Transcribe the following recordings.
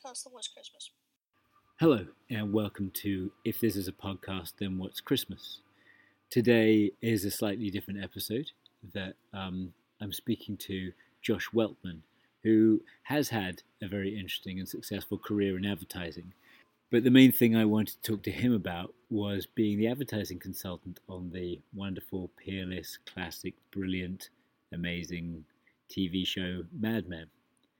podcast, Then What's Christmas? Hello, and welcome to If This Is a Podcast, Then What's Christmas? Today is a slightly different episode that I'm speaking to Josh Weltman, who has had a very interesting and successful career in advertising. But the main thing I wanted to talk to him about was being the advertising consultant on the wonderful, peerless, classic, brilliant, amazing TV show Mad Men.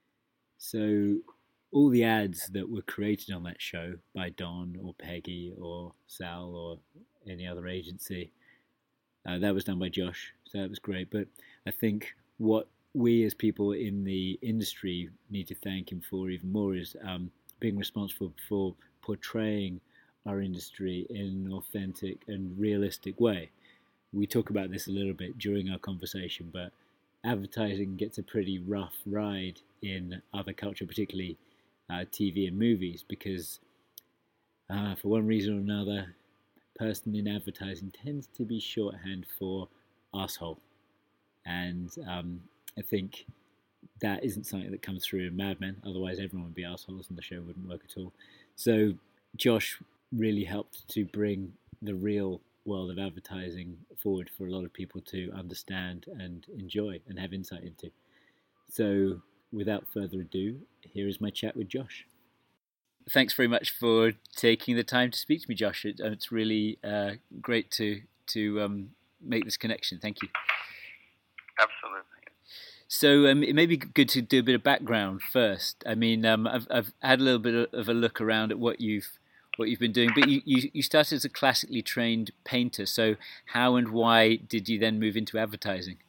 So all the ads that were created on that show by Don or Peggy or Sal or any other agency, that was done by Josh, so that was great. But I think what we as people in the industry need to thank him for even more is being responsible for portraying our industry in an authentic and realistic way. We talk about this a little bit during our conversation, but advertising gets a pretty rough ride in other culture, particularly TV and movies, because for one reason or another, person in advertising tends to be shorthand for arsehole. And I think that isn't something that comes through in Mad Men, otherwise everyone would be arseholes and the show wouldn't work at all. So Josh really helped to bring the real world of advertising forward for a lot of people to understand and enjoy and have insight into. So without further ado, here is my chat with Josh. Thanks very much for taking the time to speak to me, Josh. It's really great to make this connection. Thank you. Absolutely. So it may be good to do a bit of background first. I mean, I've had a little bit of a look around at what you've been doing, but you started as a classically trained painter. So how and why did you then move into advertising?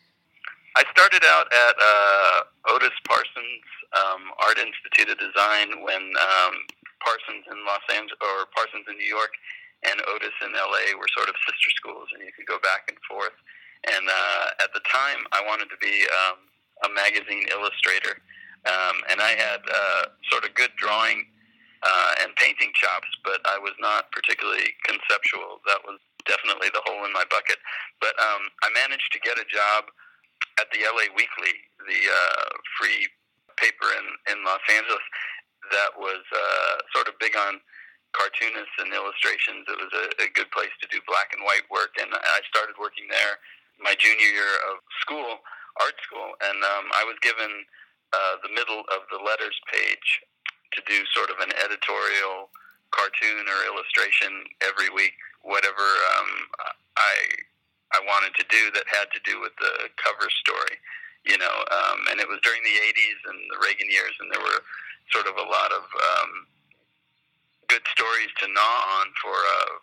I started out at Otis Parsons Art Institute of Design when Parsons in Los Angeles or Parsons in New York and Otis in LA were sort of sister schools, and you could go back and forth. And at the time, I wanted to be a magazine illustrator, and I had sort of good drawing and painting chops, but I was not particularly conceptual. That was definitely the hole in my bucket. But I managed to get a job at the LA Weekly, the free paper in Los Angeles that was sort of big on cartoonists and illustrations. It was a good place to do black and white work, and I started working there my junior year of school, art school, and I was given the middle of the letters page to do sort of an editorial cartoon or illustration every week, whatever I wanted to do that had to do with the cover story, and it was during the 80s and the Reagan years, and there were sort of a lot of good stories to gnaw on for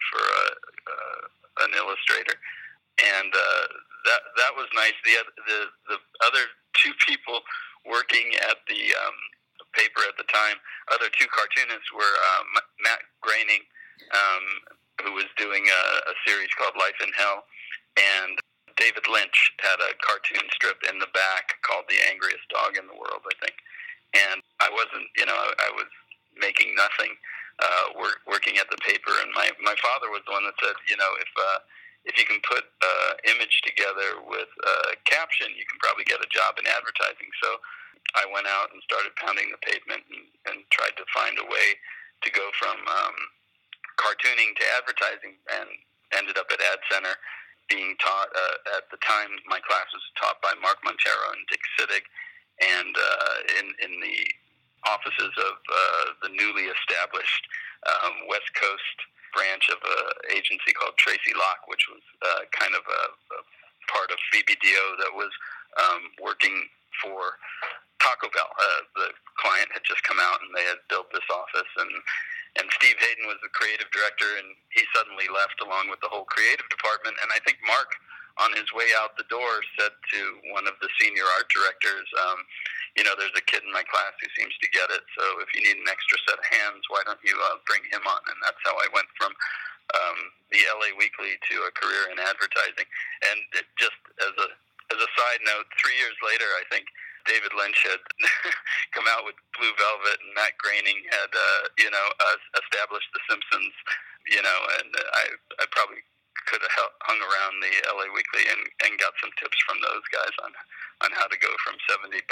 an illustrator, and that was nice. The other two people working at the paper at the time, other two cartoonists were Matt Groening, who was doing a series called Life in Hell, and David Lynch had a cartoon strip in the back called The Angriest Dog in the World, I think. And I wasn't, I was making nothing working at the paper. And my father was the one that said, if you can put image together with a caption, you can probably get a job in advertising. So I went out and started pounding the pavement and tried to find a way to go from cartooning to advertising, and ended up at Ad Center, being taught, at the time, my class was taught by Mark Montero and Dick Siddig, and in the offices of the newly established West Coast branch of an agency called Tracy Locke, which was kind of a part of BBDO that was working for Taco Bell. The client had just come out, and they had built this office, and Steve Hayden was the creative director, and he suddenly left along with the whole creative department. And I think Mark, on his way out the door, said to one of the senior art directors, there's a kid in my class who seems to get it, so if you need an extra set of hands, why don't you bring him on? And that's how I went from the LA Weekly to a career in advertising. And just as a side note, 3 years later, I think David Lynch had come out with Blue Velvet, and Matt Groening had, established The Simpsons, and I probably could have hung around the LA Weekly and got some tips from those guys on how to go from $70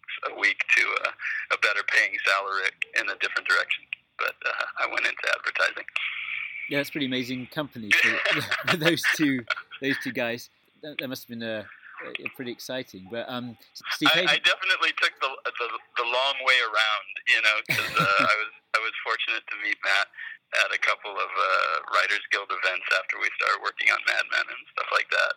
a week to a better paying salary in a different direction. But I went into advertising. Yeah, that's pretty amazing company for those two guys. That must have been pretty exciting. But Steve Hayden, I definitely took the long way around, because I was fortunate to meet Matt at a couple of Writers Guild events after we started working on Mad Men and stuff like that.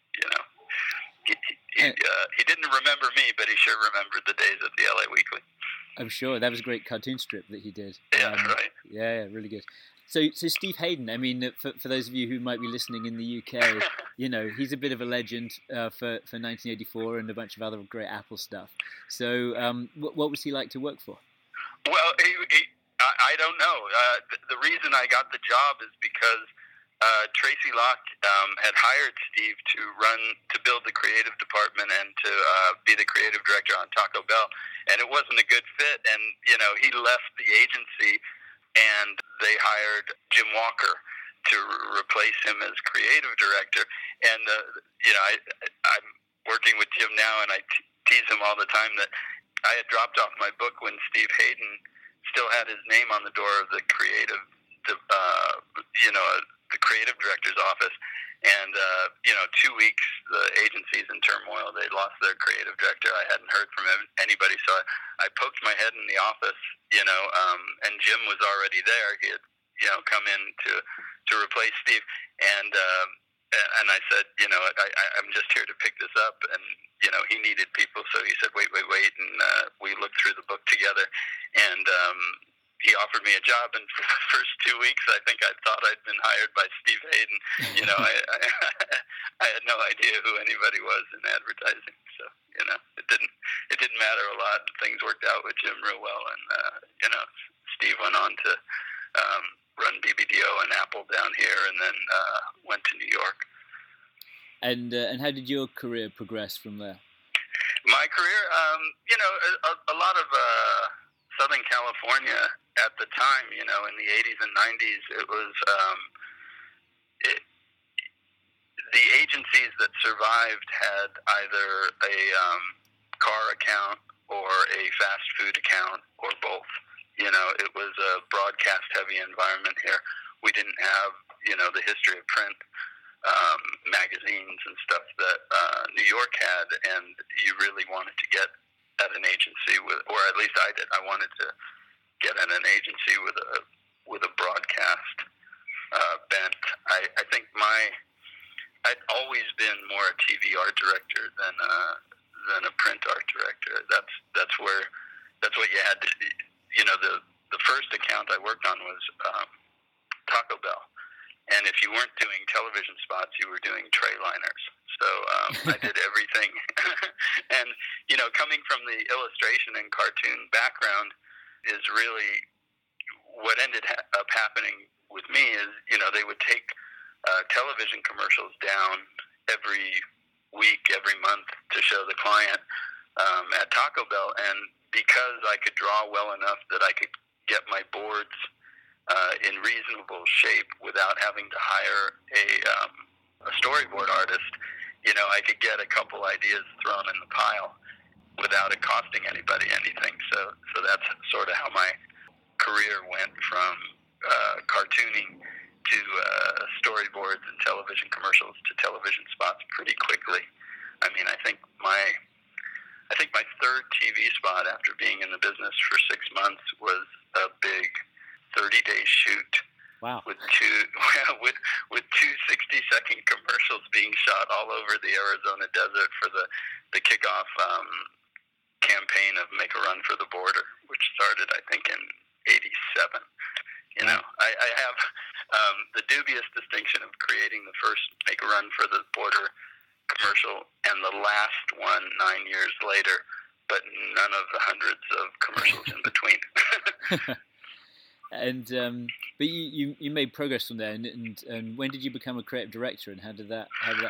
And, he didn't remember me, but he sure remembered the days at the LA Weekly. I'm sure that was a great cartoon strip that he did. Yeah, right. Yeah, really good. So Steve Hayden, I mean, for those of you who might be listening in the UK, he's a bit of a legend for 1984 and a bunch of other great Apple stuff. So what was he like to work for? Well, I don't know. The reason I got the job is because Tracy Locke had hired Steve to build the creative department and to be the creative director on Taco Bell, and it wasn't a good fit. And he left the agency, and they hired Jim Walker to replace him as creative director. And I'm working with Jim now, and I tease him all the time that I had dropped off my book when Steve Hayden still had his name on the door of the creative, the creative director's office. And 2 weeks, the agency's in turmoil. They lost their creative director. I hadn't heard from anybody, so I poked my head in the office, and Jim was already there. He had, come in to replace Steve, and I said, I'm just here to pick this up, and he needed people, so he said, wait, and we looked through the book together, and he offered me a job, and for the first 2 weeks, I think I thought I'd been hired by Steve Hayden. I had no idea who anybody was in advertising, so it didn't matter a lot. Things worked out with Jim real well, and Steve went on to run BBDO and Apple down here, and then went to New York. And how did your career progress from there? My career, a lot of Southern California at the time, in the 80s and 90s, it was the agencies that survived had either a car account or a fast food account or both. It was a broadcast-heavy environment here. We didn't have, the history of print magazines and stuff that New York had, and you really wanted to get at an agency or at least I did. I wanted to get at an agency with a broadcast bent. I think I'd always been more a TV art director than a print art director. That's what you had to. The first account I worked on was Taco Bell, and if you weren't doing television spots, you were doing tray liners. So I did everything, and coming from the illustration and cartoon background is really what ended up happening with me. Is they would take television commercials down every week, every month to show the client at Taco Bell, and because I could draw well enough that I could get my boards in reasonable shape without having to hire a storyboard artist, I could get a couple ideas thrown in the pile without it costing anybody anything. So that's sort of how my career went from cartooning to storyboards and television commercials to television spots pretty quickly. I mean, I think my third TV spot after being in the business for 6 months was a big 30-day shoot. Wow. With two 60-second commercials being shot all over the Arizona desert for the kickoff campaign of Make a Run for the Border, which started, I think, in 87. I have the dubious distinction of creating the first Make a Run for the Border commercial and the last one 9 years later, but none of the hundreds of commercials in between. And but you made progress from there, and when did you become a creative director, and how did that happen?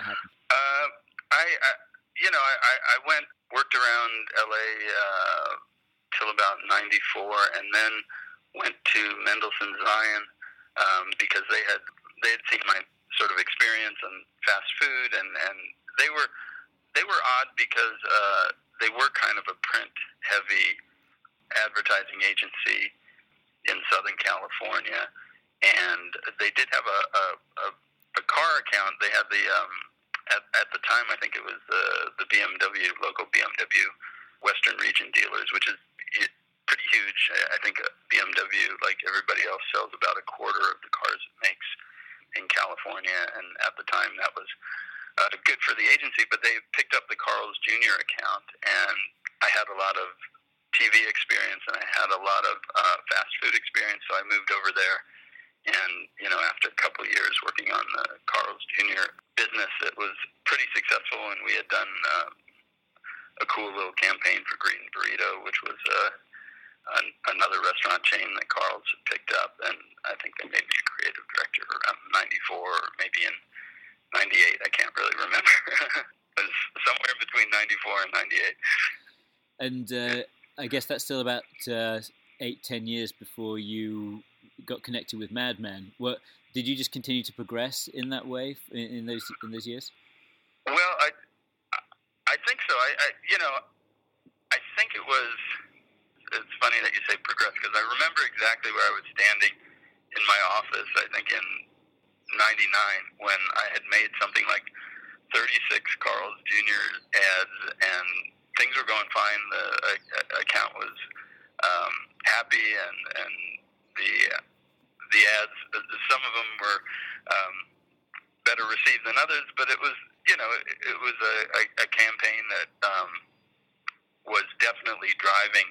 I worked around LA till about 94, and then went to Mendelssohn Zion because they had seen my sort of experience in fast food, and they were odd because they were kind of a print-heavy advertising agency in Southern California, and they did have a car account. They had the at the time, I think it was the BMW, local BMW Western Region dealers, which is pretty huge. I think BMW, like everybody else, sells about a quarter of the cars it makes in California, and at the time that was good for the agency. But they picked up the Carl's Jr. account, and I had a lot of TV experience, and I had a lot of fast food experience, so I moved over there. And, after a couple of years working on the Carl's Jr. business, it was pretty successful, and we had done a cool little campaign for Green Burrito, which was another restaurant chain that Carl's picked up, and I think they made me a creative director around 94, or maybe in 98, I can't really remember. It was somewhere between 94 and 98. And I guess that's still about 8-10 years before you got connected with Mad Men. Did you just continue to progress in that way in those years? Well, I think so. I think it was. It's funny that you say progress, because I remember exactly where I was standing in my office. I think in '99, when I had made something like 36 Carl's Jr. ads, and things were going fine. The account was happy, and the ads, some of them were better received than others, but it was it was a campaign that was definitely driving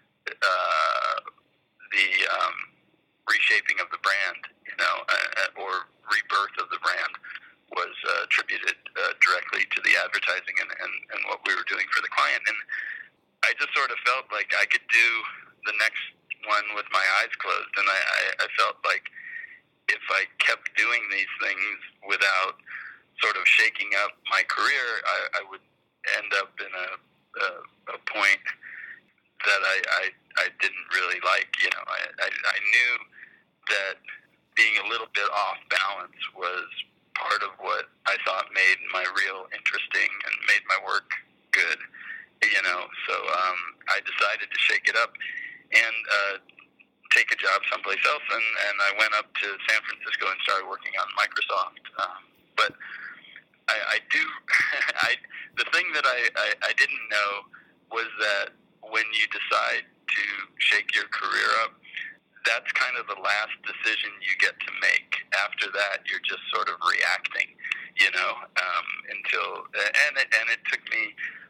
the reshaping of the brand, or rebirth of the brand, was attributed directly to the advertising and what we were doing for the client. And I just sort of felt like I could do the next one with my eyes closed, and I felt like if I kept doing these things without sort of shaking up my career, I would end up in a point that I didn't really like. I knew that being a little bit off balance was part of what I thought made my reel interesting and made my work good. So I decided to shake it up and take a job someplace else, and I went up to San Francisco and started working on Microsoft. But I do, the thing that I didn't know was that when you decide to shake your career up, that's kind of the last decision you get to make. After that, you're just sort of reacting, until, and it took me,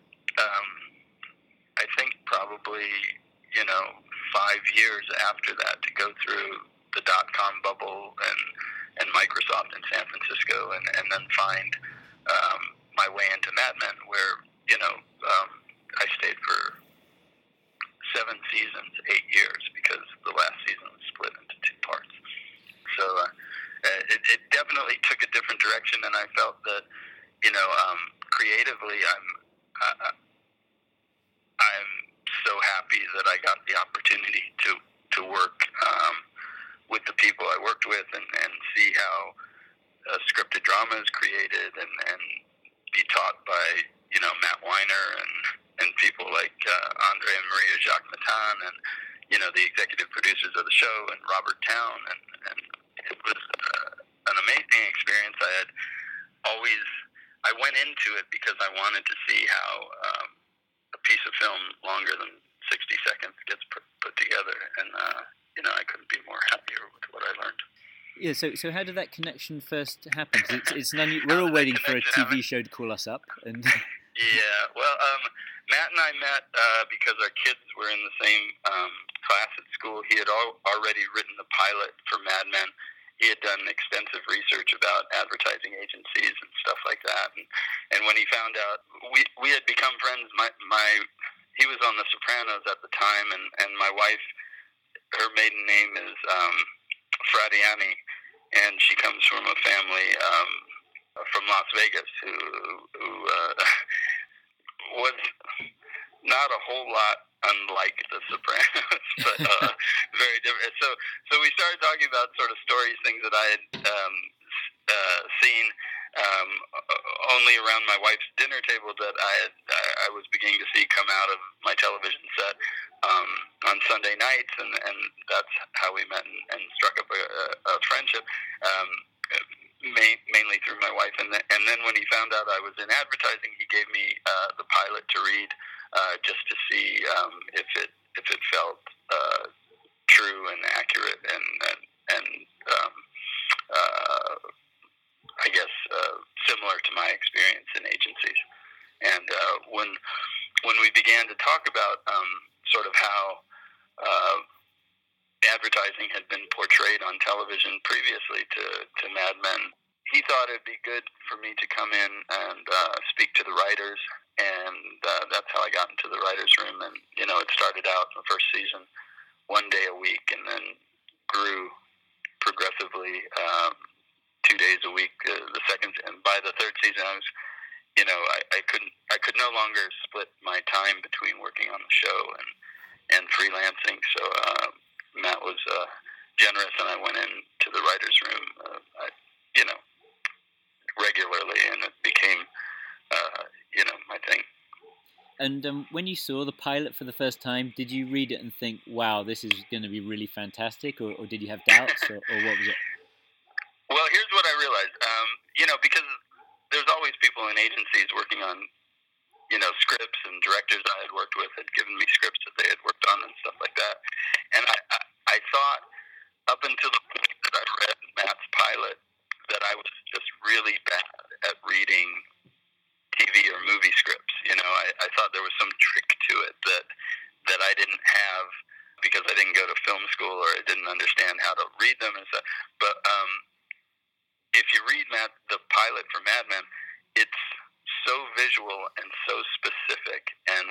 I think probably, 5 years after that to go through the dot-com bubble and Microsoft in San Francisco, and then find my way into Mad Men, where, I stayed for 7 seasons, 8 years, because the last season was split into 2 parts. So it definitely took a different direction, and I felt that, creatively, I'm so happy that I got the opportunity to work with the people I worked with, and see how scripted drama is created, and be taught by Matt Weiner and people like Andre and Maria Jacques Matan, and the executive producers of the show, and Robert Town, and it was an amazing experience. I went into it because I wanted to see how a piece of film longer than 60 seconds gets put together, and I couldn't be more happier with what I learned. Yeah, so how did that connection first happen? We're all waiting for a TV show to call us up, and yeah, well, Matt and I met because our kids were in the same class at school. He had already written the pilot for Mad Men. He had done extensive research about advertising agencies and stuff like that. And when he found out, we had become friends. He was on The Sopranos at the time, and my wife, her maiden name is Fradiani, and she comes from a family from Las Vegas who was not a whole lot unlike The Sopranos, but very different. So we started talking about sort of stories, things that I had seen, only around my wife's dinner table that I was beginning to see come out of my television set on Sunday nights, and that's how we met and struck up a friendship. Mainly through my wife, and then when he found out I was in advertising, he gave me the pilot to read, just to see if it felt true and accurate, and I guess similar to my experience in agencies. And when we began to talk about sort of how advertising had been portrayed on television previously to Mad Men, he thought it'd be good for me to come in and speak to the writers, and that's how I got into the writers' room. And it started out in the first season 1 day a week, and then grew progressively 2 days a week. The second, and by the third season, I was, I could no longer split my time between working on the show and freelancing. So Matt was generous, and I went into the writers' room, regularly, and it became, my thing. And when you saw the pilot for the first time, did you read it and think, wow, this is going to be really fantastic, or did you have doubts, or what was it? Well, here's what I realized. Because there's always people in agencies working on, scripts, and directors I had worked with had given me scripts that they had worked on and stuff like that. And I thought, up until the point that I read Matt's pilot, that I was just really bad at reading TV or movie scripts. I thought there was some trick to it that I didn't have because I didn't go to film school, or I didn't understand how to read them and stuff. But if you read the pilot for Mad Men, it's so visual and so specific. And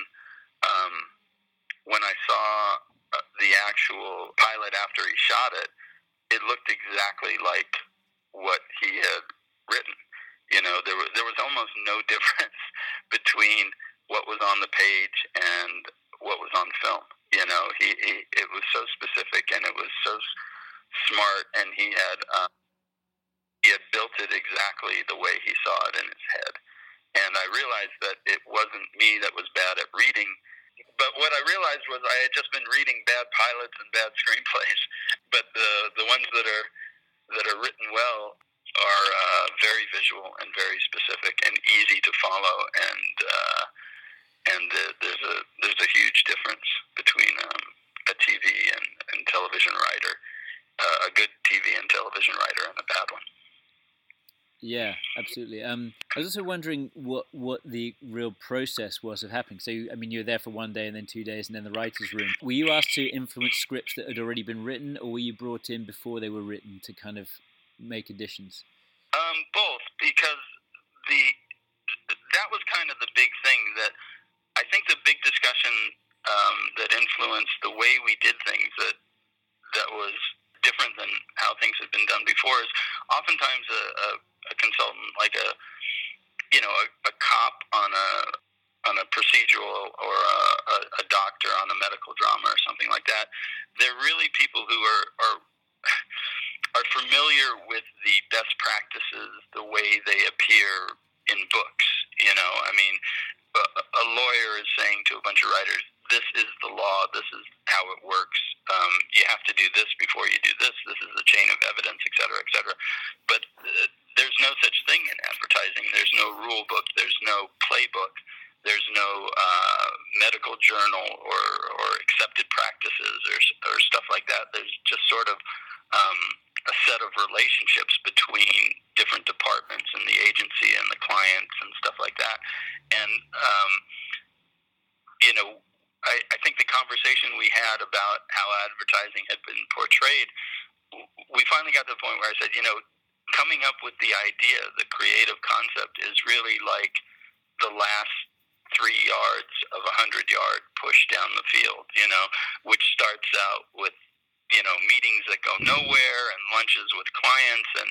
when I saw the actual pilot after he shot it, it looked exactly like what he had written. There was almost no difference between what was on the page and what was on film. It was so specific, and it was so smart, and he had built it exactly the way he saw it in his head. And I realized that it wasn't me that was bad at reading, but what I realized was I had just been reading bad pilots and bad screenplays. But the ones that are written well are very visual and very specific and easy to follow, and there's a huge difference between a TV and television writer, a good TV and television writer, and a bad one. Yeah, absolutely. I was also wondering what the real process was of happening. So, you were there for 1 day and then 2 days, and then the writer's room. Were you asked to influence scripts that had already been written, or were you brought in before they were written to kind of make additions? Both, because that was kind of the big thing that I think the big discussion that influenced the way we did things that was different than how things had been done before is oftentimes a consultant, like a cop on a procedural, or a doctor on a medical drama or something like that. They're really people who are familiar with the best practices, the way they appear in books. A lawyer is saying to a bunch of writers, this is the law, this is how it works, you have to do this before you do this is the chain of evidence, et cetera, et cetera. But there's no such thing in advertising. There's no rule book, there's no playbook, there's no medical journal or accepted practices or stuff like that. There's just sort of a set of relationships between different departments and the agency and the clients and stuff like that. And I think the conversation we had about how advertising had been portrayed, we finally got to the point where I said, coming up with the idea, the creative concept, is really like the last 3 yards of a 100-yard push down the field, which starts out with, meetings that go nowhere, and lunches with clients, and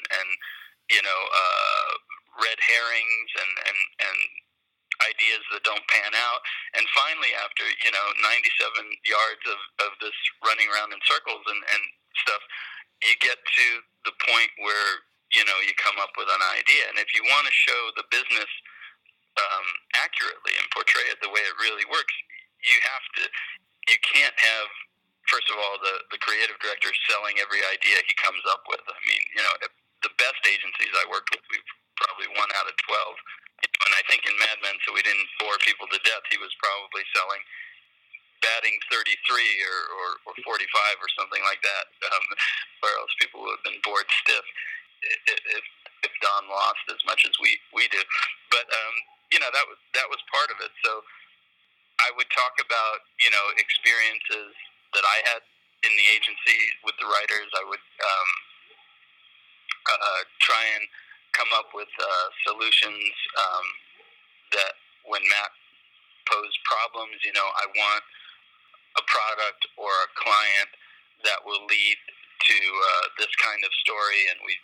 red herrings, and ideas that don't pan out. And finally, after 97 yards of this running around in circles and stuff, you get to the point where you come up with an idea. And if you want to show the business accurately and portray it the way it really works, you can't have, first of all, the creative director selling every idea he comes up with. I mean, the best agencies I worked with, we've probably 1 out of 12. And I think in Mad Men, so we didn't bore people to death, he was probably selling batting 33 or 45 or something like that, or else people would have been bored stiff if Don lost as much as we do. But that was part of it. So I would talk about experiences that I had in the agency with the writers. I would try and come up with solutions that when Matt posed problems, I want a product or a client that will lead to this kind of story, and we'd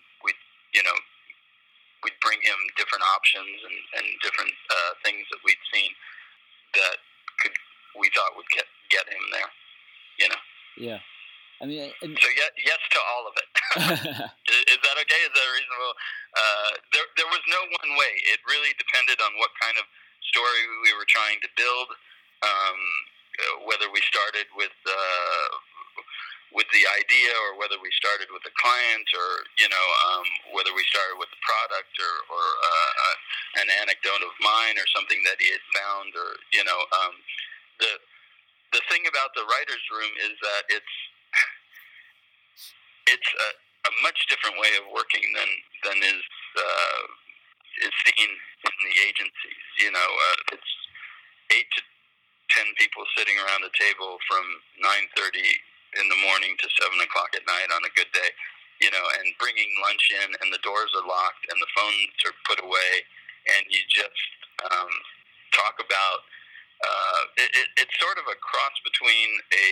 bring him different options and different things that we'd seen that we thought would get him there. Yeah. I mean, so yes to all of it. Is that okay? Is that reasonable? There was no one way. It really depended on what kind of story we were trying to build. Whether we started with the idea, or whether we started with the client, or whether we started with the product, or an anecdote of mine, or something that he had found, or the thing about the writers' room is that it's a much different way of working than is seen in the agencies. It's 8 to 10 people sitting around a table from 9:30 in the morning to 7 o'clock at night on a good day, and bringing lunch in, and the doors are locked, and the phones are put away, and you just talk about. It's sort of a cross between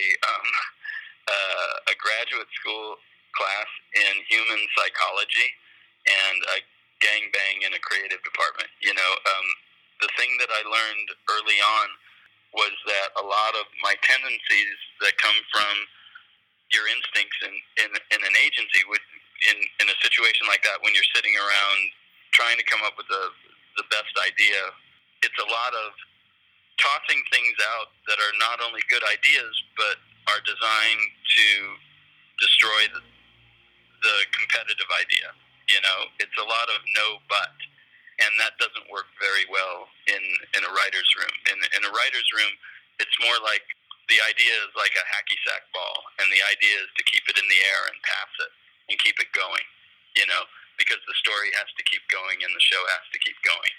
a graduate school class in human psychology and a gangbang in a creative department. The thing that I learned early on was that a lot of my tendencies that come from your instincts in an agency would, in a situation like that, when you're sitting around trying to come up with the best idea, it's a lot of tossing things out that are not only good ideas, but are designed to destroy the competitive idea. It's a lot of no but, and that doesn't work very well in a writer's room. In a writer's room, it's more like the idea is like a hacky sack ball, and the idea is to keep it in the air and pass it and keep it going, because the story has to keep going and the show has to keep going,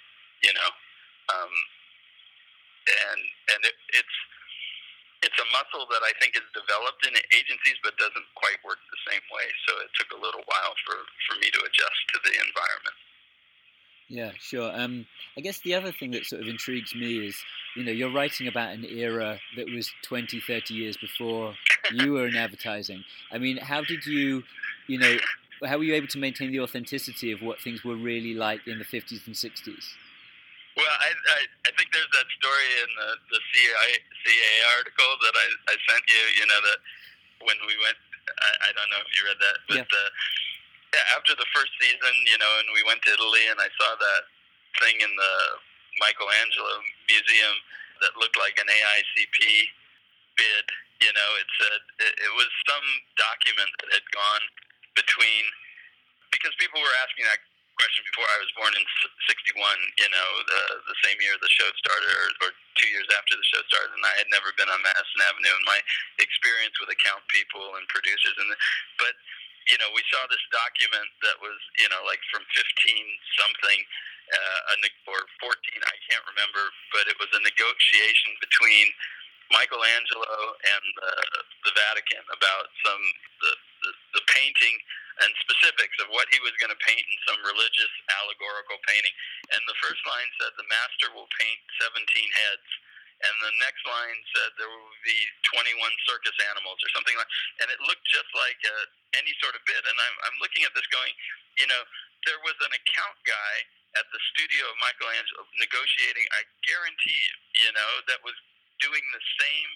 and it's a muscle that I think is developed in agencies but doesn't quite work the same way. So it took a little while for me to adjust to the environment. Yeah, sure. I guess the other thing that sort of intrigues me is, you're writing about an era that was 20, 30 years before you were in advertising. I mean, how did you, how were you able to maintain the authenticity of what things were really like in the 50s and 60s? Well, I think there's that story in the CA article that I sent you, that when we went, I don't know if you read that, but after the first season, and we went to Italy, and I saw that thing in the Michelangelo Museum that looked like an AICP bid. It said it was some document that had gone between, because people were asking that question before I was born in 61, the same year the show started, or 2 years after the show started, and I had never been on Madison Avenue, and my experience with account people and producers, but we saw this document that was, like from 15 something, or 14, I can't remember, but it was a negotiation between Michelangelo and the Vatican about the painting and specifics of what he was going to paint in some religious allegorical painting. And the first line said, the master will paint 17 heads. And the next line said there will be 21 circus animals or something like, and it looked just like any sort of bid. And I'm looking at this going, there was an account guy at the studio of Michelangelo negotiating, I guarantee you, that was doing the same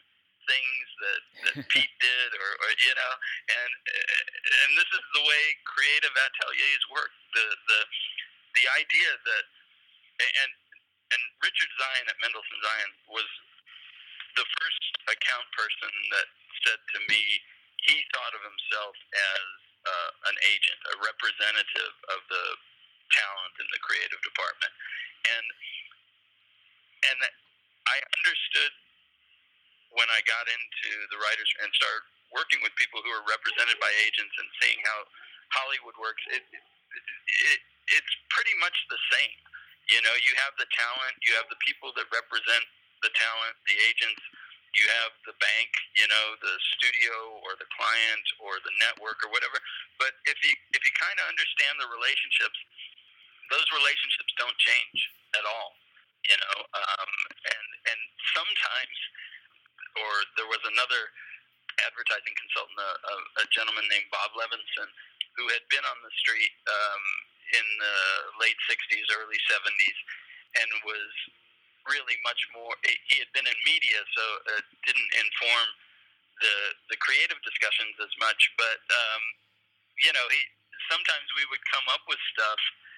things that Pete did, or and this is the way creative ateliers work. The idea that and Richard Zion at Mendelssohn Zion was the first account person that said to me he thought of himself as an agent, a representative of the talent in the creative department, and I understood when I got into the writers and started working with people who are represented by agents and seeing how Hollywood works. It's pretty much the same. You know, you have the talent, you have the people that represent the talent, the agents, you have the bank, you know, the studio or the client or the network or whatever. But if you kind of understand the relationships, those relationships don't change at all. You know, and sometimes, or there was another advertising consultant, a gentleman named Bob Levinson, who had been on the street in the late 60s, early 70s, and was really much more, he had been in media, so it didn't inform the creative discussions as much, but, you know, sometimes we would come up with stuff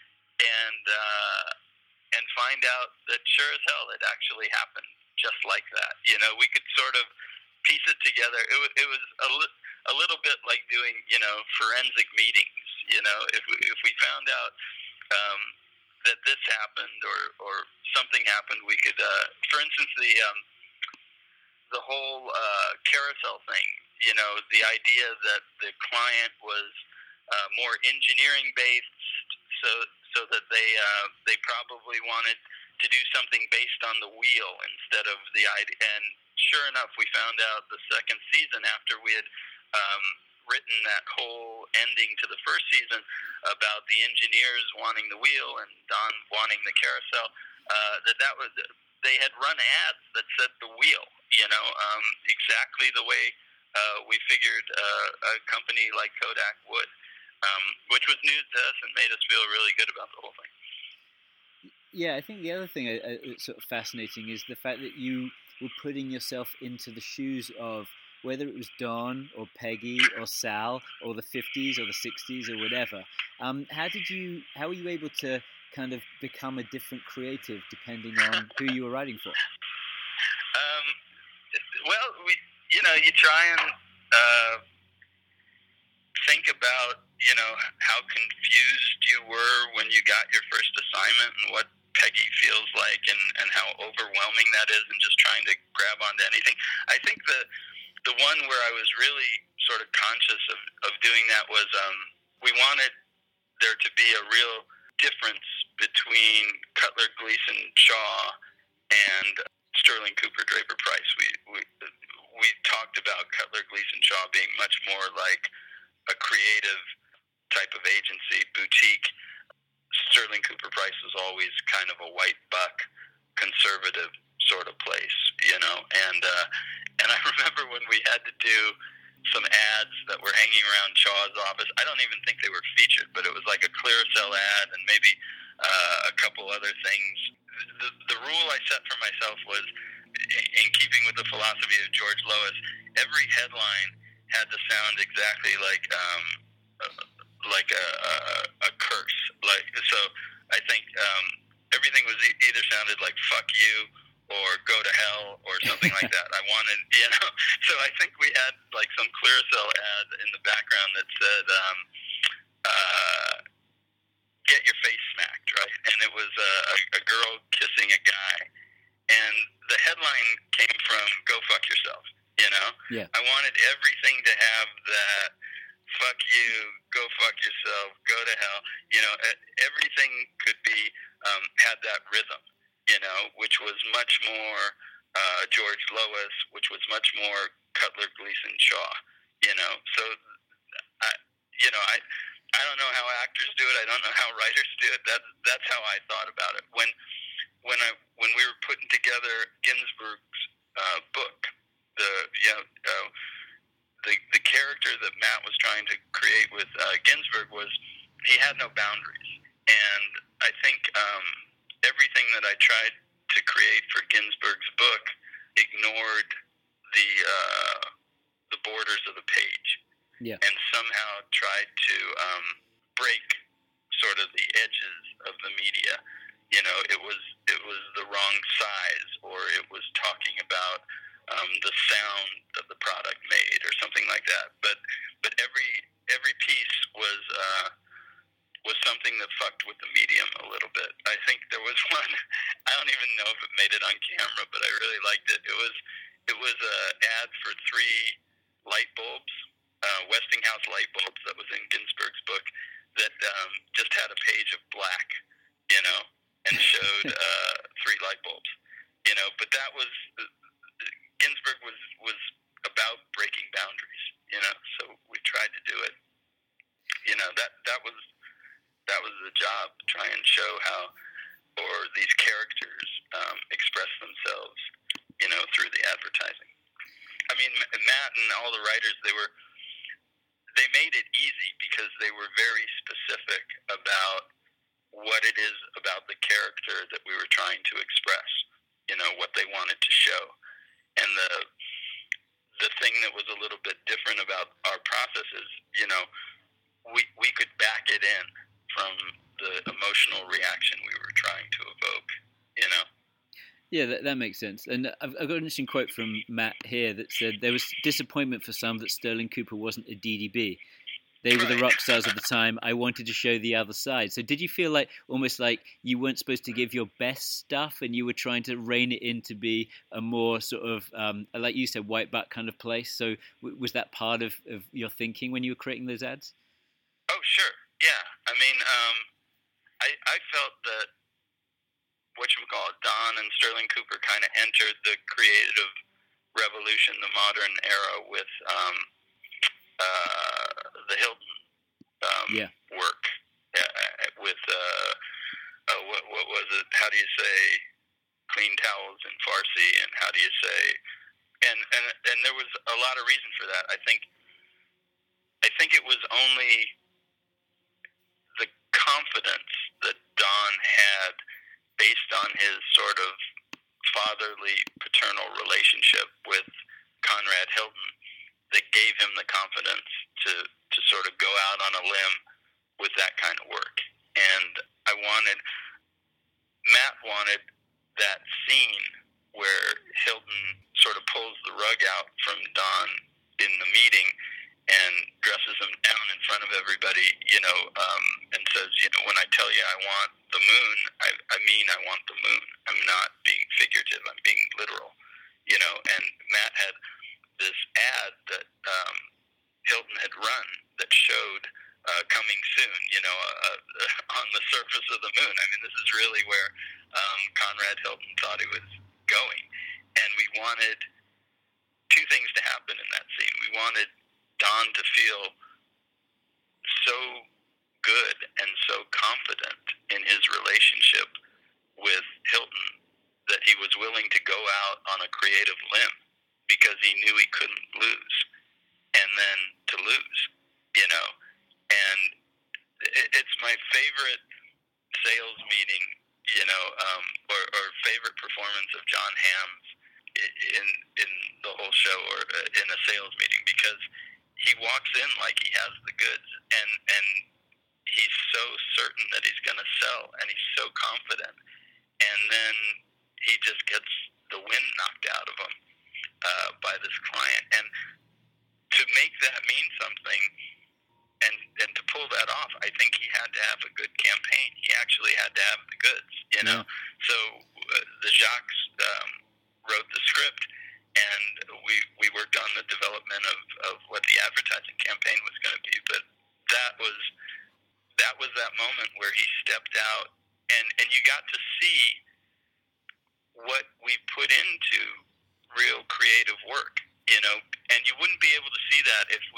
and find out that sure as hell it actually happened just like that. You know, we could sort of piece it together. It was a little bit like doing, you know, forensic meetings. You know, if we found out that this happened or something happened, we could, for instance, the whole carousel thing. You know, the idea that the client was more engineering based, so that they probably wanted to do something based on the wheel instead of the idea. And sure enough, we found out the second season after we had written that whole ending to the first season about the engineers wanting the wheel and Don wanting the carousel, that was, they had run ads that said the wheel, you know, exactly the way we figured a company like Kodak would, which was news to us and made us feel really good about the whole thing. Yeah, I think the other thing that's sort of fascinating is the fact that you were putting yourself into the shoes of whether it was Don or Peggy or Sal or the 50s or the 60s or whatever. How were you able to kind of become a different creative depending on who you were writing for? Well, you try and think about, you know, how confused you were when you got your first assignment and what Peggy feels like and how overwhelming that is and just trying to grab onto anything. I think the one where I was really sort of conscious of doing that was we wanted there to be a real difference between Cutler, Gleason, Shaw, and Sterling Cooper, Draper, Price. We talked about Cutler, Gleason, Shaw being much more like a creative type of agency, boutique. Sterling Cooper Price was always kind of a white buck, conservative sort of place, you know. And I remember when we had to do some ads that were hanging around Shaw's office. I don't even think they were featured, but it was like a Clearasil ad and maybe a couple other things. The rule I set for myself was, in keeping with the philosophy of George Lois, every headline had to sound exactly like a curse. So I think everything was either sounded like "fuck you" or "go to hell" or something like that. I wanted, you know. So I think we had like some Clearasil ad in the background that said, "Get your face smacked," right? And it was a girl kissing a guy, and the headline came from "Go fuck yourself." You know. Yeah. I wanted everything to have that. Fuck you, go fuck yourself, go to hell. You know, everything could be, had that rhythm, you know, which was much more George Lois, which was much more Cutler, Gleason, Shaw, you know. So, I don't know how actors do it. I don't know how writers do it. That's how I thought about it. When we were putting together Ginsberg's book, the character that Matt was trying to create with Ginsberg was he had no boundaries, and I think everything that I tried to create for Ginsberg's book ignored the borders of the page, Yeah. and somehow tried to break sort of the edges of the media. You know, it was the wrong size, or it was talking about the sound that the product made, or something like that. But every piece was something that fucked with the medium a little bit. I think there was one. I don't even know if it made it on camera, but I really liked it. It was a ad for 3 light bulbs, Westinghouse light bulbs, that was in Ginsberg's book, that just had a page of black, you know, and showed 3 light bulbs, you know. But that was Ginsberg was about breaking boundaries, you know. So we tried to do it, you know. That was the job, try and show how, or these characters express themselves, you know, through the advertising. I mean, Matt and all the writers, they made it easy because they were very specific about what it is about the character that we were trying to express, you know, what they wanted to show. And the thing that was a little bit different about our process is, you know, we could back it in from the emotional reaction we were trying to evoke, you know. Yeah, that makes sense. And I've got an interesting quote from Matt here that said there was disappointment for some that Sterling Cooper wasn't a DDB. They were the rock stars of the time. I wanted to show the other side. So did you feel like almost like you weren't supposed to give your best stuff and you were trying to rein it in to be a more sort of, like you said, white butt kind of place? So was that part of your thinking when you were creating those ads? Oh, sure. Yeah. I mean, I felt that Don and Sterling Cooper kind of entered the creative revolution, the modern era, with the Hilton work. With what was it? How do you say clean towels in Farsi? And how do you say? And there was a lot of reason for that. I think it was only the confidence that Don had, based on his sort of fatherly, paternal relationship with Conrad Hilton, that gave him the confidence to sort of go out on a limb with that kind of work. And Matt wanted that scene where Hilton sort of pulls the rug out from Don in the meeting and dresses him down in front of everybody, you know, and says, you know, when I tell you I want the moon, I mean I want the moon. I'm not being figurative. I'm being literal, you know. And Matt had this ad that Hilton had run that showed coming soon, you know, on the surface of the moon. I mean, this is really where Conrad Hilton thought he was going. And we wanted 2 things to happen in that scene. We wanted Don to feel so good and so confident in his relationship with Hilton that he was willing to go out on a creative limb because he knew he couldn't lose, and then to lose, you know. And it's my favorite sales meeting, you know, or favorite performance of John Hamm's in the whole show, or in a sales meeting, because he walks in like he has the goods, and he's so certain that he's going to sell, and he's so confident, and then he just gets the wind knocked out of him by this client. And to make that mean something, and to pull that off, I think he had to have a good campaign. He actually had to have the goods, you know. Yeah. So the Jacques wrote the script, and we worked on the development of what the advertising campaign was going to be. But that was that moment where he stepped out, and you got to see what we put into real creative work, you know. And you wouldn't be able to see that if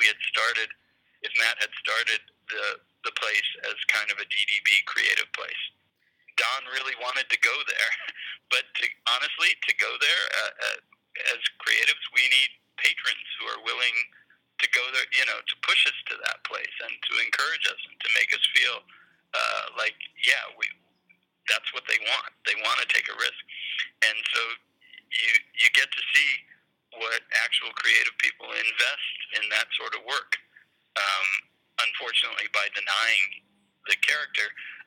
Matt had started the place as kind of a DDB creative place. Don really wanted to go there, but honestly, to go there as creatives, we need patrons who are willing to go there, you know, to push us to that place and to encourage us and to make us feel like, yeah, that's what they want. They want to take a risk. And so you get to see what actually successful creative people invest in that sort of work. Unfortunately, by denying the character,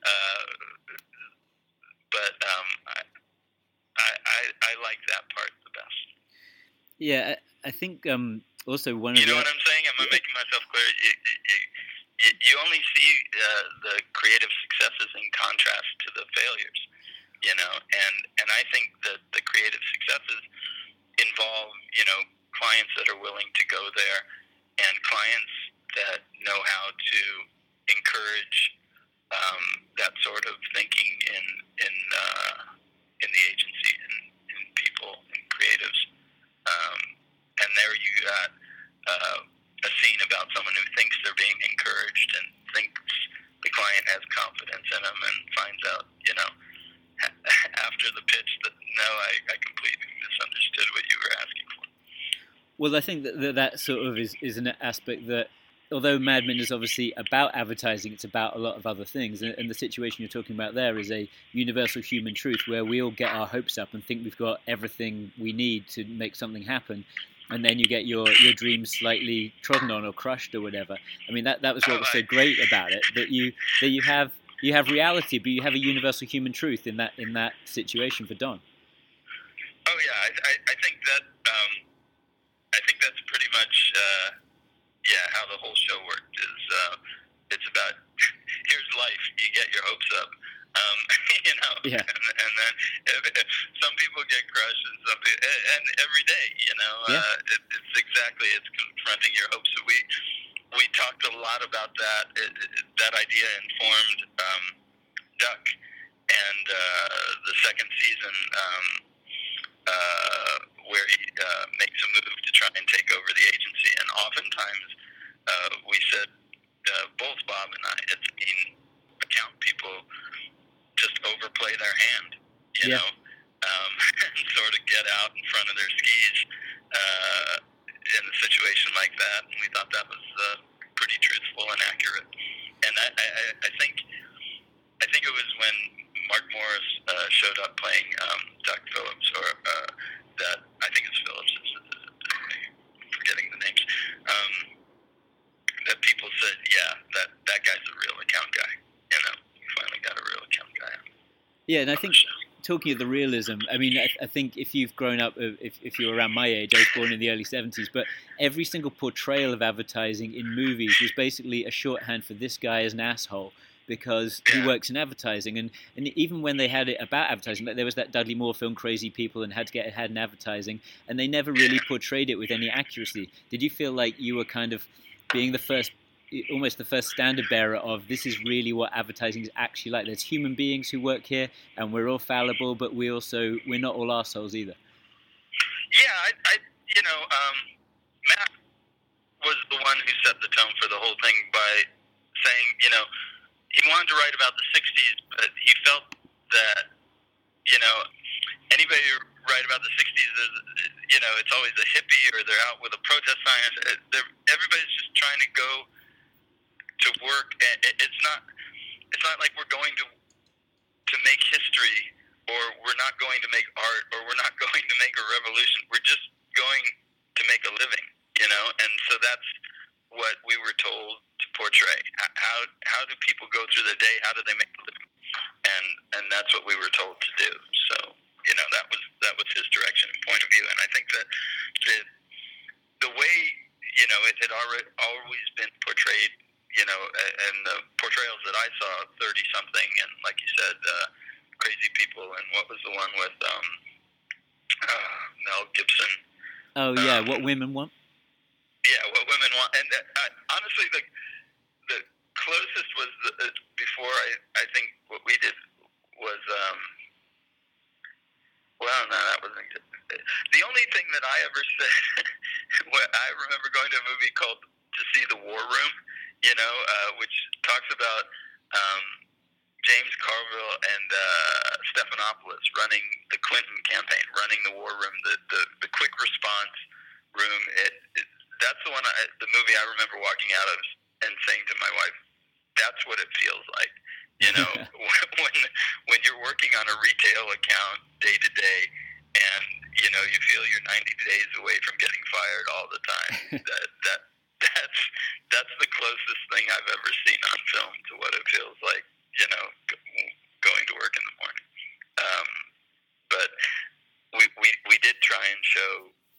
but I like that part the best. Yeah, I think also one of you know what I'm saying? Am I making myself clear? You only see the creative successes in contrast to the failures, and I think that the creative successes involve, clients that are willing to go there and clients that know how to encourage that sort of thinking in the agency and in people and creatives. And there you got a scene about someone who thinks they're being encouraged and thinks the client has confidence in them and finds out, after the pitch that, no, I completely misunderstood what you were asking for. Well, I think that sort of is an aspect that, although Mad Men is obviously about advertising, it's about a lot of other things. And the situation you're talking about there is a universal human truth where we all get our hopes up and think we've got everything we need to make something happen. And then you get your dreams slightly trodden on or crushed or whatever. I mean, that was what was so great about it, that you have reality, but you have a universal human truth in that situation for Don. Oh yeah, I think that I think that's pretty much how the whole show worked. Is it's about here's life, you get your hopes up, yeah. and then if some people get crushed, and and every day, it's exactly, it's confronting your hopes. So we talked a lot about that. That idea informed Duck, and the second season, where he makes a move to try and take over the agency. And oftentimes we said, both Bob and I, it's account people just overplay their hand, you know, and sort of get out in front of their skis in a situation like that. And we thought that was pretty truthful and accurate. And I think it was when Mark Morris showed up playing Doc Phillips, or that, I think it's Phillips, I'm forgetting the names, that people said, that guy's a real account guy. You finally got a real account guy. Yeah, and I think, talking of the realism, I mean, I think if you've grown up, if you're around my age, I was born in the early 70s, but every single portrayal of advertising in movies was basically a shorthand for this guy as an asshole, because he works in advertising. And even when they had it about advertising, like there was that Dudley Moore film, Crazy People, and had to get ahead in advertising, and they never really portrayed it with any accuracy. Did you feel like you were kind of being almost the first standard bearer of, this is really what advertising is actually like? There's human beings who work here, and we're all fallible, but we're not all assholes either. Yeah, Matt was the one who set the tone for the whole thing by saying, he wanted to write about the 60s, but he felt that, anybody who write about the 60s, it's always a hippie, or they're out with a protest sign. Everybody's just trying to go to work. It's not like we're going to make history, or we're not going to make art, or we're not going to make a revolution. We're just going to make a living, and so that's what we were told to portray. How do people go through the day? How do they make a living? And that's what we were told to do. So, that was his direction and point of view. And I think that the way, it had always been portrayed, and the portrayals that I saw, 30-something, and like you said, Crazy People, and what was the one with Mel Gibson? Oh, yeah, What Women Want? Yeah, What Women Want. And honestly, the closest was before I think what we did was, no, that wasn't good. The only thing that I ever said, I remember going to a movie called To See the War Room, which talks about James Carville and Stephanopoulos running the Clinton campaign, running the war room, the quick response room. That's the movie I remember walking out of and saying to my wife, that's what it feels like. When you're working on a retail account day to day, and you feel you're 90 days away from getting fired all the time. That's the closest thing I've ever seen on film to what it feels like, going to work in the morning. But we did try and show,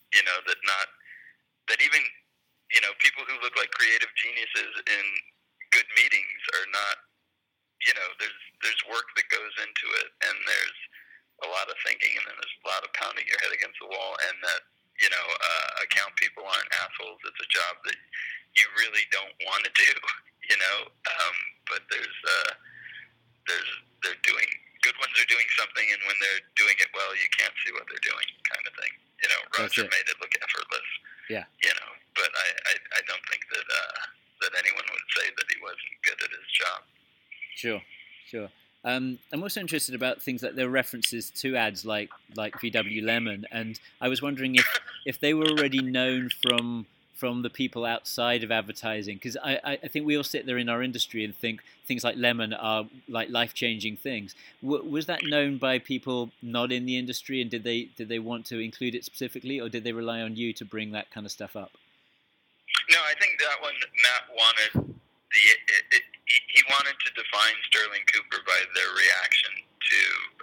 that even, people who look like creative geniuses in good meetings are not, there's work that goes into it, and there's a lot of thinking, and then there's a lot of pounding your head against the wall, and that, account people aren't assholes. It's a job that you really don't want to do, but they're doing, good ones are doing something, and when they're doing it well, you can't see what they're doing, kind of thing. Roger made it look effortless. Yeah. But I don't think that anyone would say that he wasn't good at his job. Sure. I'm also interested about things like there are references to ads like VW Lemon, and I was wondering if they were already known from the people outside of advertising, because I think we all sit there in our industry and think things like Lemon are like life-changing things. Was that known by people not in the industry, and did they want to include it specifically, or did they rely on you to bring that kind of stuff up? No, I think that one Matt wanted he wanted to define Sterling Cooper by their reaction to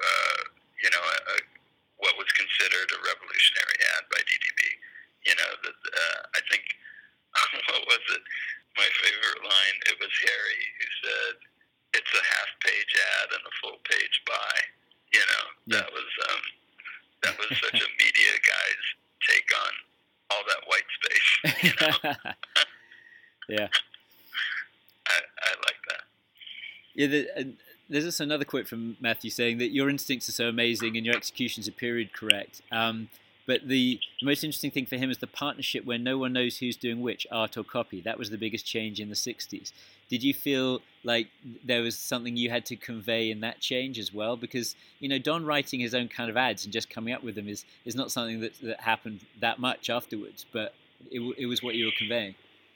what was considered a revolutionary ad by DDB. I think what was it? My favorite line. It was Harry who said, "It's a half-page ad and a full-page buy." Yeah. That was such a media guy's take on all that white space. Yeah. I like that. Yeah, there's also another quote from Matthew saying that your instincts are so amazing and your executions are period correct. But the most interesting thing for him is the partnership where no one knows who's doing which, art or copy. That was the biggest change in the 60s. Did you feel like there was something you had to convey in that change as well? Because, Don writing his own kind of ads and just coming up with them is not something that happened that much afterwards, but it was what you were conveying.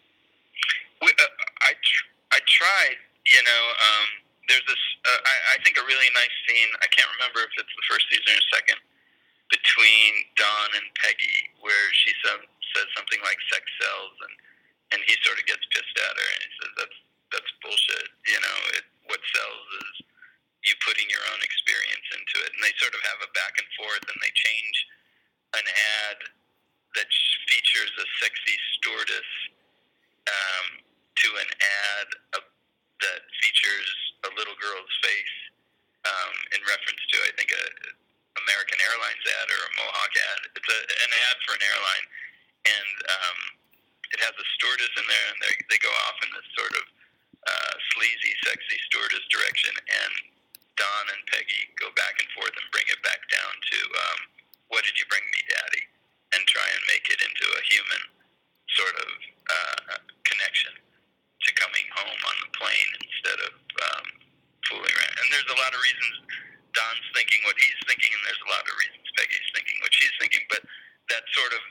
I tried, there's this, I think a really nice scene, I can't remember if it's the first season or second, between Don and Peggy, where she says something like sex sells, and he sort of gets pissed at her, and he says, that's bullshit, what sells is you putting your own experience into it, and they sort of have a back and forth, and they change an ad that features a sexy stewardess to an ad that features a little girl's face in reference to, I think, a American Airlines ad or a Mohawk ad. It's an ad for an airline, and it has a stewardess in there, and they go off in this sort of sleazy, sexy stewardess direction, and Don and Peggy go back and forth and bring it back down to what did you bring me, Daddy, and try and make it into a human sort of connection to coming home on the plane instead of fooling around. And there's a lot of reasons Don's thinking what he's thinking, and there's a lot of reasons Peggy's thinking what she's thinking, but that sort of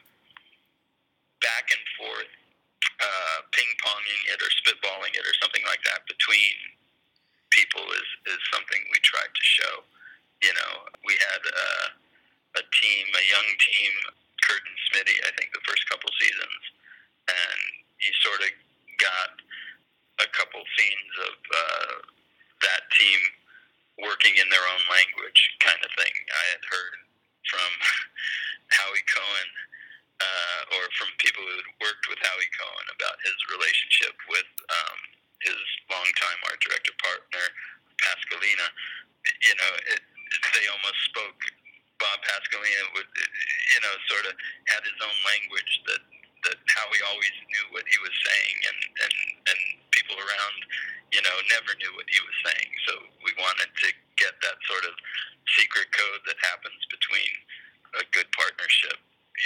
back and forth ping-ponging it or spitballing it or something like that between people is something we tried to show. We had a team, a young team, Kurt and Smitty, I think the first couple seasons, and you sort of got a couple scenes of that team working in their own language kind of thing. I had heard from Howie Cohen or from people who had worked with Howie Cohen about his relationship with his longtime art director partner, Pascalina. They almost spoke. Bob Pascalina would, sort of had his own language that Howie always knew what he was saying, and people around, never knew what he was saying. So we wanted to get that sort of secret code that happens between a good partnership,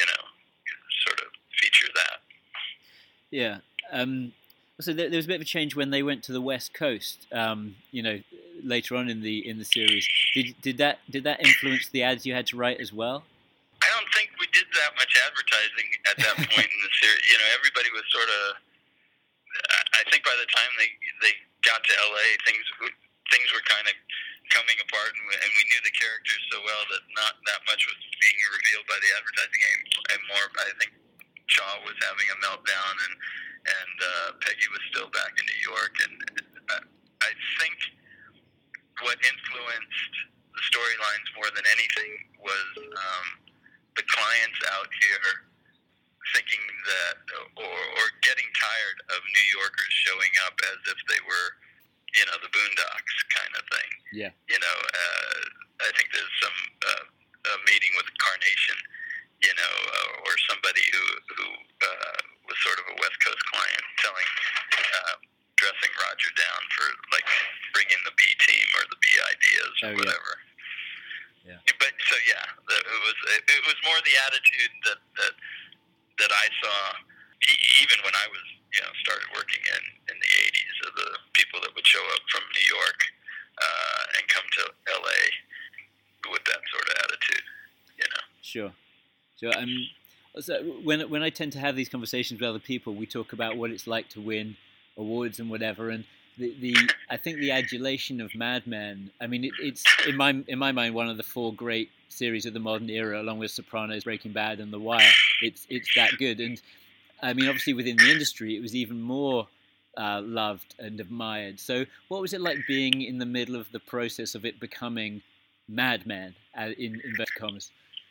sort of feature that. Yeah. So there was a bit of a change when they went to the West Coast. Later on in the series, did that influence the ads you had to write as well? I don't think we did that much advertising at that point in the series. Everybody was sort of. I think by the time they got to LA, things were kind of coming apart, and we knew the characters so well that not that much was being revealed by the advertising, and more, I think Shaw was having a meltdown, and Peggy was still back in New York, and I think what influenced the storylines more than anything was the clients out here thinking that, or getting tired of New Yorkers showing up as if they were, the Boondocks kind of thing. Yeah. I think there's some a meeting with Carnation, or somebody who was sort of a West Coast client dressing Roger down for like bringing the B team or the B ideas or whatever. Yeah. But so it was more the attitude that I saw even when I was started working in the 80s, of the people that would show up from New York and come to LA with that sort of attitude. Sure. So when I tend to have these conversations with other people, we talk about what it's like to win awards and whatever, and I think the adulation of Mad Men. I mean, it's in my mind one of the four great series of the modern era, along with Sopranos, Breaking Bad, and The Wire. It's that good, and I mean, obviously within the industry, it was even more loved and admired. So, what was it like being in the middle of the process of it becoming Mad Men in inverted commas?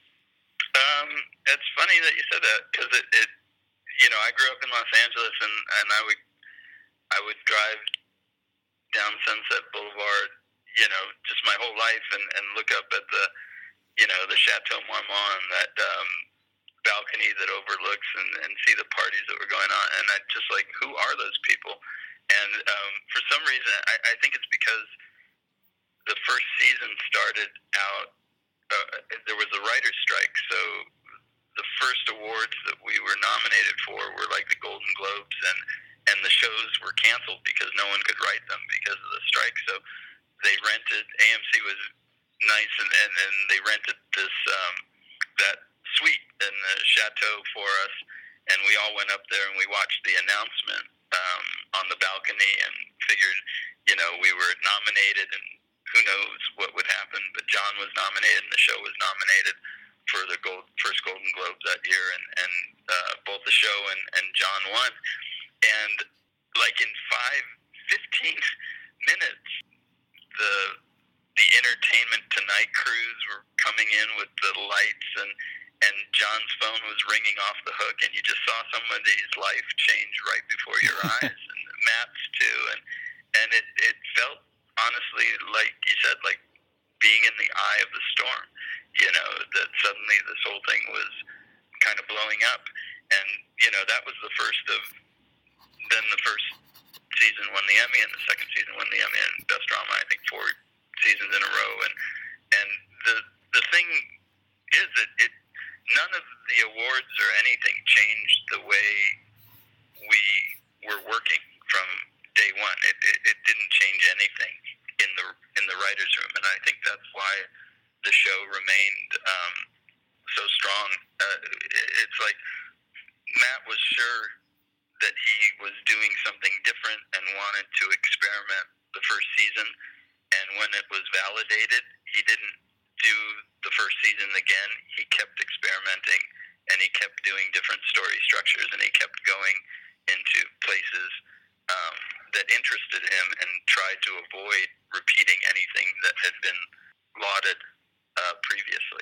It's funny that you said that, because it I grew up in Los Angeles, and I would drive down Sunset Boulevard, just my whole life, and look up at the Chateau Marmont, that balcony that overlooks, and see the parties that were going on, and I just like, who are those people? And for some reason, I think it's because the first season started out, there was a writer's strike, so the first awards that we were nominated for were like the Golden Globes, and the shows were canceled because no one could write them because of the strike. So they rented, AMC was nice, and they rented this that suite in the chateau for us, and we all went up there and we watched the announcement on the balcony, and figured we were nominated, and who knows what would happen, but John was nominated and the show was nominated for the first Golden Globes that year, and both the show and John won. And like in 15 minutes, the Entertainment Tonight crews were coming in with the lights, and John's phone was ringing off the hook, and you just saw somebody's life change right before your eyes, and Matt's too, and it felt, honestly, like you said, like being in the eye of the storm, that suddenly this whole thing was kind of blowing up. And, that was the first of, then the first season won the Emmy, and the second season won the Emmy, and Best Drama, I think 4 seasons in a row. And the thing is that none of the awards or anything changed the way we were working from day one. It didn't change anything in the writer's room, and I think that's why the show remained so strong. It's like Matt was sure that he was doing something different and wanted to experiment the first season, and when it was validated, he didn't do the first season again. He kept experimenting, and he kept doing different story structures, and he kept going into places that interested him, and tried to avoid repeating anything that had been lauded previously.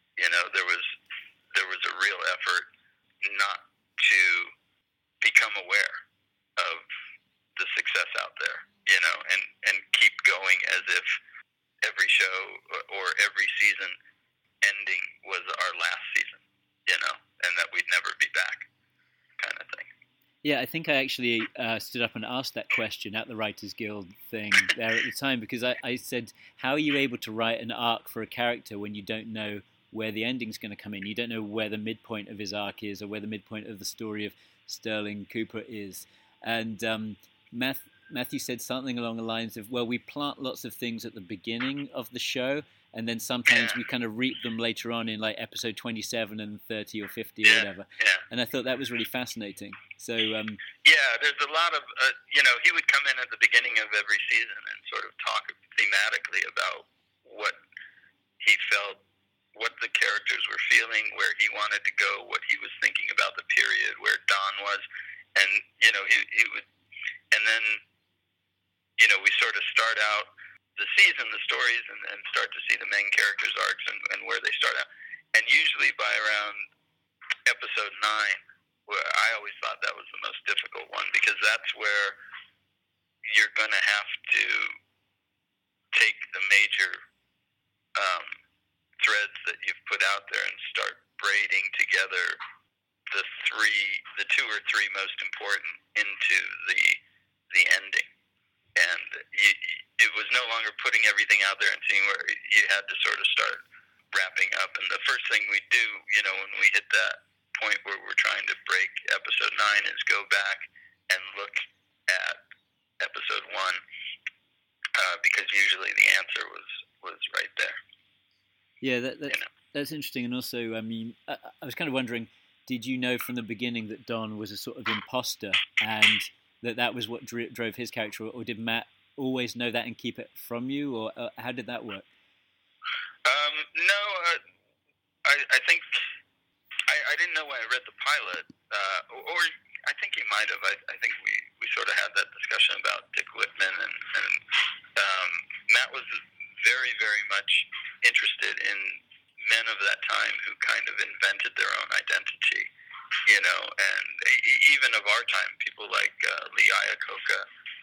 There was a real effort not to become aware of the success out there, and keep going as if every show or every season ending was our last season, and that we'd never be back, kind of thing. Yeah, I think I actually stood up and asked that question at the Writers Guild thing there at the time, because I said, how are you able to write an arc for a character when you don't know where the ending's going to come in? You don't know where the midpoint of his arc is, or where the midpoint of the story of Sterling Cooper is. And Matthew said something along the lines of, well, we plant lots of things at the beginning of the show, and then sometimes we kind of reap them later on in like episode 27 and 30 or 50 or whatever. And I thought that was really fascinating. So there's a lot of he would come in at the beginning of every season and sort of talk thematically about what he felt, what the characters were feeling, where he wanted to go, what he was thinking about the period, where Don was, and he would, and then we sort of start out the season, the stories, and start to see the main characters' arcs and where they start out. And usually by around episode 9, where I always thought that was the most difficult one, because that's where you're going to have to take the major threads that you've put out there and start braiding together the 2 or 3 most important into the ending. And it was no longer putting everything out there and seeing where you had to sort of start wrapping up. And the first thing we do, when we hit that point where we're trying to break episode 9, is go back and look at episode 1, because usually the answer was right there. Yeah, that's interesting. And also, I mean, I was kind of wondering, did you know from the beginning that Don was a sort of imposter, and that was what drove his character, or did Matt always know that and keep it from you, or how did that work? No, I think I didn't know when I read the pilot, or I think he might have. I think we sort of had that discussion about Dick Whitman, and Matt was very, very much interested in men of that time who kind of invented their own identity, and even of our time, people like Lee Iacocca,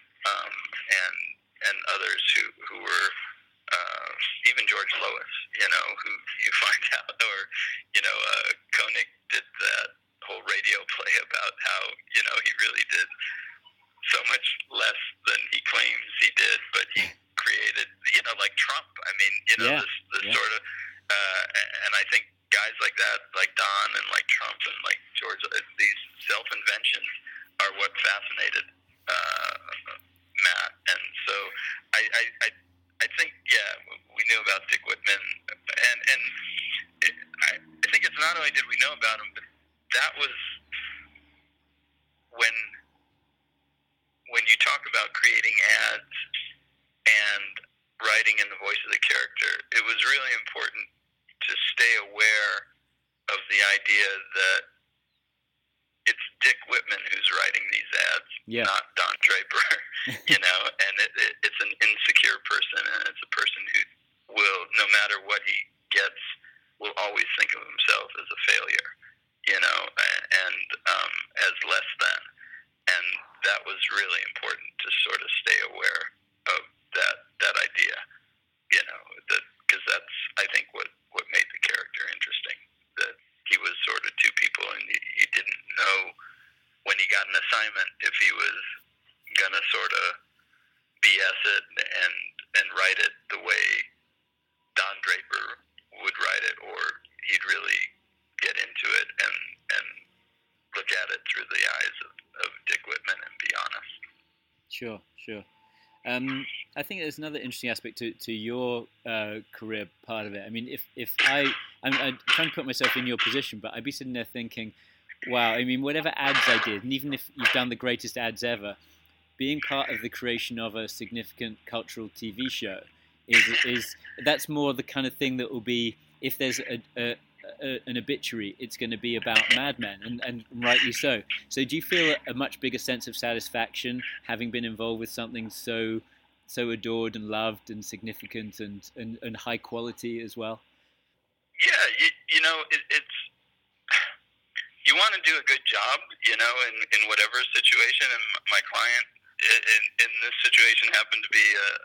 and others who were even George Lois, who you find out, or Koenig did that whole radio play about how he really did so much less than he claims he did, but he created like Trump. I mean, this sort of and I think guys like that, like Don and like Trump and like George, these self-inventions are what fascinated Matt. And so I think, we knew about Dick Whitman, and I think it's not only did we know about him, but that was when you talk about creating ads and writing in the voice of the character, it was really important to stay aware of the idea that it's Dick Whitman who's writing these ads, not Don Draper, and it's an insecure person, and it's a person who will, no matter what he gets, will always think of himself as a failure, and as less than. And that was really important to sort of stay aware of that idea, because that's, I think, what made the character interesting, that he was sort of two people, and you didn't know when he got an assignment if he was going to sort of BS it and write it the way Don Draper would write it, or he'd really get into it and look at it through the eyes of Dick Whitman and be honest. Sure. I think there's another interesting aspect to your career part of it. I mean, if I'm trying to put myself in your position, but I'd be sitting there thinking, wow, I mean, whatever ads I did, and even if you've done the greatest ads ever, being part of the creation of a significant cultural TV show is that's more the kind of thing that will be, if there's an obituary, it's going to be about Mad Men, and rightly so. So do you feel a much bigger sense of satisfaction having been involved with something so adored and loved and significant and high quality as well? Yeah, it's you want to do a good job, in whatever situation. And my client in this situation happened to be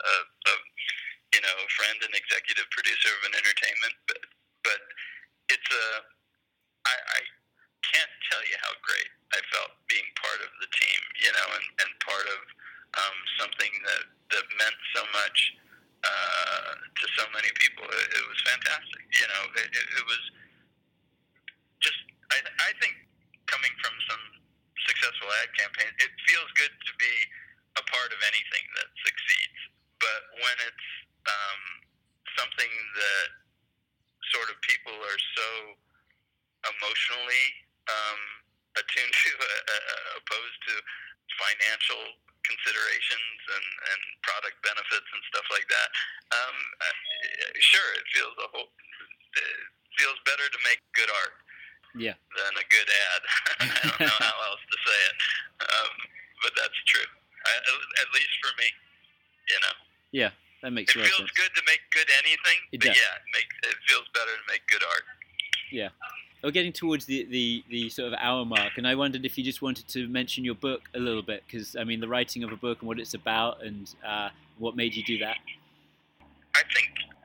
a friend and executive producer of an entertainment, but it's I can't tell you how great I felt being part of the team, and part of something that meant so much to so many people. It was fantastic. It was just, I think, coming from some successful ad campaigns, it feels good to be a part of anything that succeeds. But when it's something that sort of people are so emotionally attuned to, opposed to financial considerations and product benefits and stuff like that. Sure, it feels better to make good art than a good ad. I don't know how else to say it, but that's true. At least for me, Yeah, that makes sense. It feels good to make good anything, but it feels better to make good art. Yeah. We're getting towards the sort of hour mark, and I wondered if you just wanted to mention your book a little bit, because, I mean, the writing of a book and what it's about, and what made you do that. I think,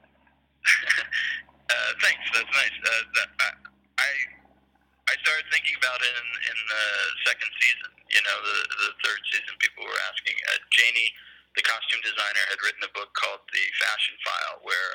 thanks, that's nice. I started thinking about it in the second season, the third season. People were asking. Janie, the costume designer, had written a book called The Fashion File, where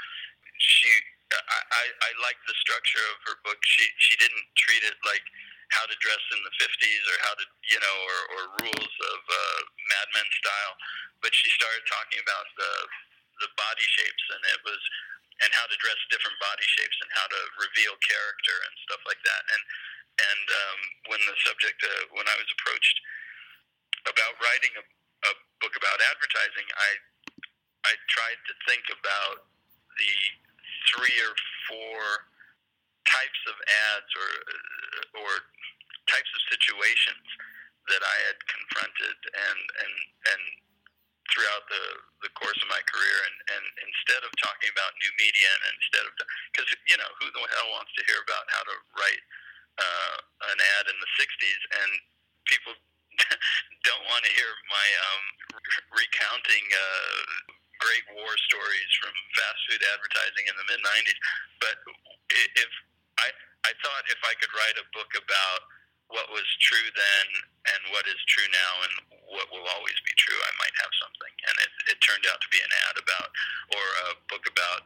I liked the structure of her book. She didn't treat it like how to dress in the 50s or how to, or rules of Mad Men style, but she started talking about the body shapes and how to dress different body shapes and how to reveal character and stuff like that. And when I was approached about writing a book about advertising, I tried to think about the 3 or 4 types of ads or types of situations that I had confronted and throughout the course of my career, and instead of talking about new media, and instead of, because who the hell wants to hear about how to write an ad in the 60s, and people don't want to hear my recounting great war stories from fast food advertising in the mid-90s. But if I thought if I could write a book about what was true then and what is true now and what will always be true, I might have something. And it turned out to be an ad about, or a book about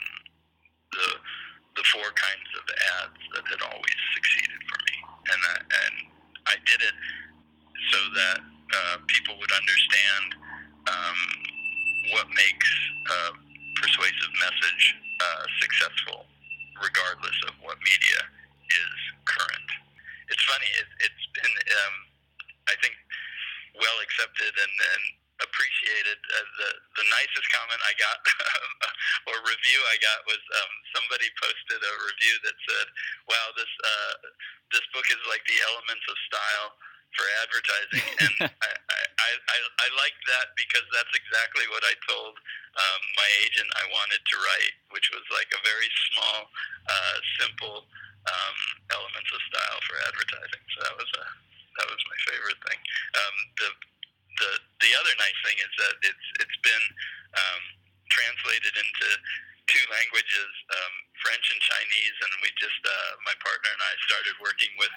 the 4 kinds of ads that had always succeeded for me. And I did it so that people would understand what makes a persuasive message successful, regardless of what media is current. It's funny, it's been, I think, well accepted and appreciated. The nicest comment I got, or review I got, was somebody posted a review that said, wow, this book is like the Elements of Style for advertising. And I like that, because that's exactly what I told my agent I wanted to write, which was like a very small, simple elements of style for advertising. So that was my favorite thing. The other nice thing is that it's been translated into 2 languages, French and Chinese, and we just my partner and I started working with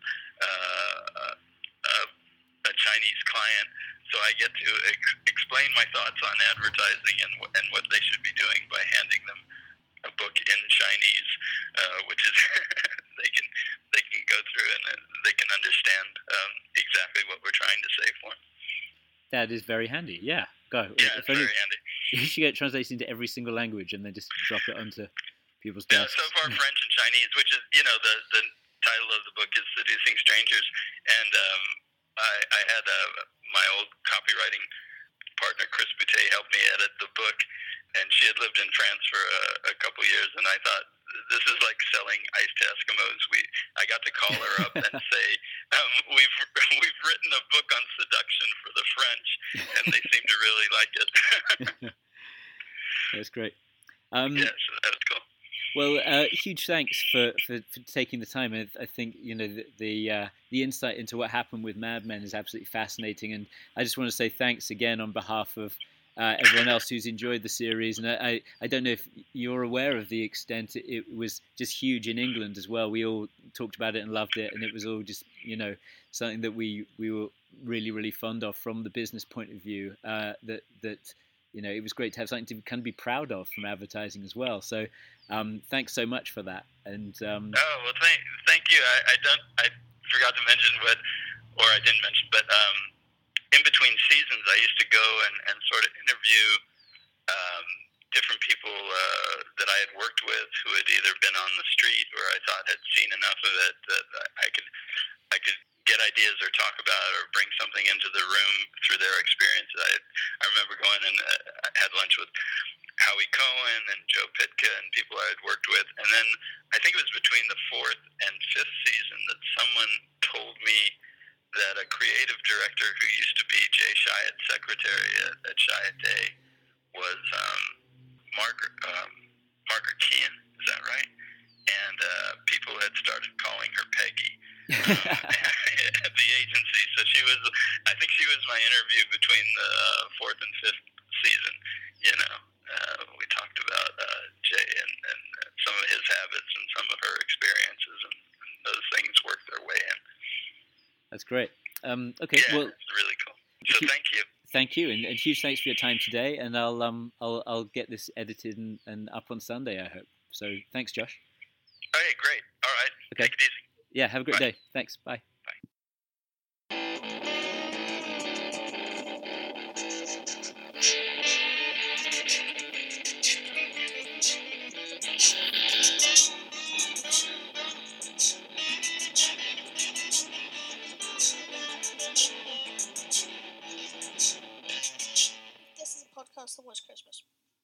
a Chinese client, so I get to explain my thoughts on advertising and what they should be doing by handing them a book in Chinese, which is they can go through and they can understand exactly what we're trying to say for them. That is very handy. Yeah, go. Yeah, it's very handy. You should get it translated into every single language and then just drop it onto people's desks. Yeah, so far French and Chinese, which is, the title of the book is Seducing Strangers, and I had my old copywriting partner, Chris Boutet, help me edit the book, and she had lived in France for a couple years, and I thought, this is like selling ice to Eskimos. I got to call her up and say, we've written a book on seduction for the French, and they seem to really like it. That's great. Yeah, so that's cool. Well, huge thanks for taking the time. I think the insight into what happened with Mad Men is absolutely fascinating, and I just want to say thanks again on behalf of everyone else who's enjoyed the series. And I don't know if you're aware of the extent it was just huge in England as well. We all talked about it and loved it, and it was all just something that we were really, really fond of from the business point of view. That it was great to have something to kind of be proud of from advertising as well. So thanks so much for that. And thank you. I forgot to mention, I didn't mention, but in between seasons, I used to go and sort of interview different people that I had worked with who had either been on the street or I thought had seen enough of it that I could get ideas or talk about or bring something into the room through their experience. I remember going and I had lunch with Howie Cohen and Joe Pitka and people I had worked with. And then I think it was between the fourth and fifth season that someone told me that a creative director who used to be Jay Chiat's secretary at Chiat Day was Margaret Kean. Is that right? And people had started calling her Peggy at the agency. So I think she was my interview between the fourth and fifth season. We talked about Jay and some of his habits and some of her experiences, and those things worked their way in. That's great. Okay, yeah, well, it's really cool. So thank you. Thank you, and huge thanks for your time today. And I'll get this edited and up on Sunday, I hope. So thanks, Josh. Okay, great. All right. Okay. Take it easy. Yeah, have a great Bye. day. Thanks. Bye. This is a podcast that was Christmas.